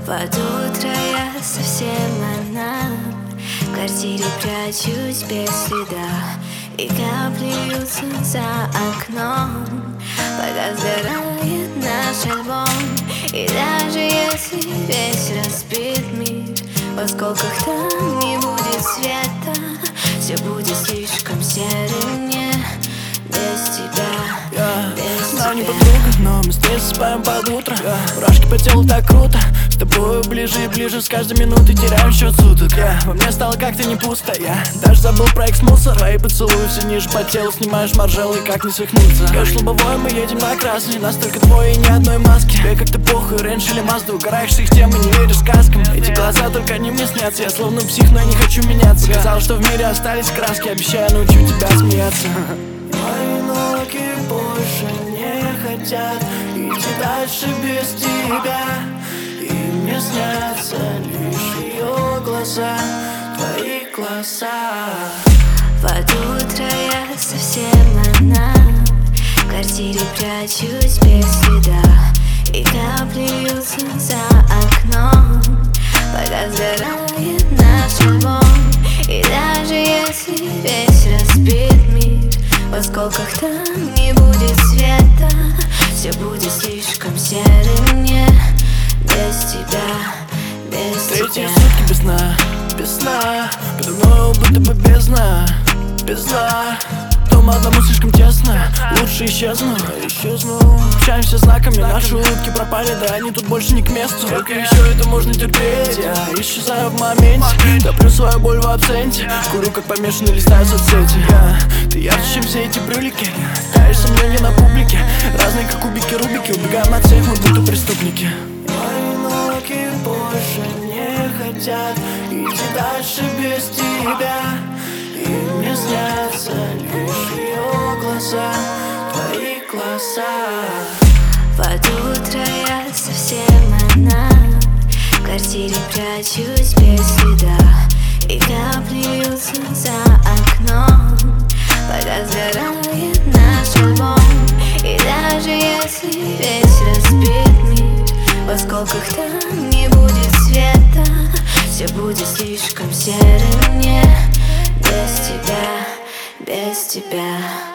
Под утро я совсем одна, в квартире прячусь без следа, и капли льются за окном, пока сгорает наш альбом. И даже если весь разбит мир, в осколках там не будет света, все будет слишком серым мне без тебя, без тебя. Она не подруга, но мы здесь спаем под утро. Мурашки по телу так круто, с тобою ближе и ближе, с каждой минутой теряем счет суток. Во мне стало как-то не пусто, я даже забыл про экс-мусор. Твои поцелуи все ниже по телу, снимаешь маржел и как не свихнуться. Скажешь лобовой, мы едем на красный, нас только двое и ни одной маски. Тебе как-то похуй, Рэнш или Мазда, угораешь с их тем и не веришь сказкам. Эти глаза только они мне снятся, я словно псих, но я не хочу меняться. Сказал, что в мире остались краски, обещаю научу тебя смеяться. Мои ноги больше не хотят идти дальше без тебя, и мне снятся лишь ее глаза, твои глаза. Под утро я совсем одна, в квартире прячусь без следа, и капли льются за окном, пока сгорает наш альбом. И даже если весь разбит мир, в осколках там не будет света, все будет слишком серым мне без тебя, без тебя. Третьи сутки без сна, без сна, подо мною будто бы бездна, бездна. Дома одному слишком тесно, лучше исчезну. Общаемся знаками, наши улыбки пропали, да они тут больше не к месту. Сколько еще это можно терпеть? Я исчезаю в моменте, топлю свою боль в абсенте, курю как помешанный, листаю соцсети. Ты ярче, чем все эти брюлики, таешь сомнения на публике, разные как кубики Рубики, убегаем от всех, мы будто преступники. Мои ноги больше не хотят идти дальше без тебя, и мне снятся лишь ее глаза, твои глаза. Под утро я совсем одна, в квартире прячусь без следа, и капли льются за окном, пока сгорает наш альбом. И даже если весь разбит мир, в осколках там не будет света, все будет слишком серым мне без тебя, без тебя.